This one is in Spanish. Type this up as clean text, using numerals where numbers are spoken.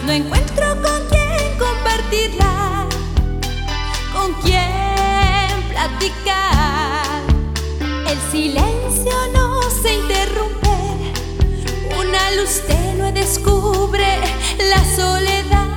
no encuentro con quién compartirla, con quién platicar. El silencio no se interrumpe, una luz tenue descubre la soledad.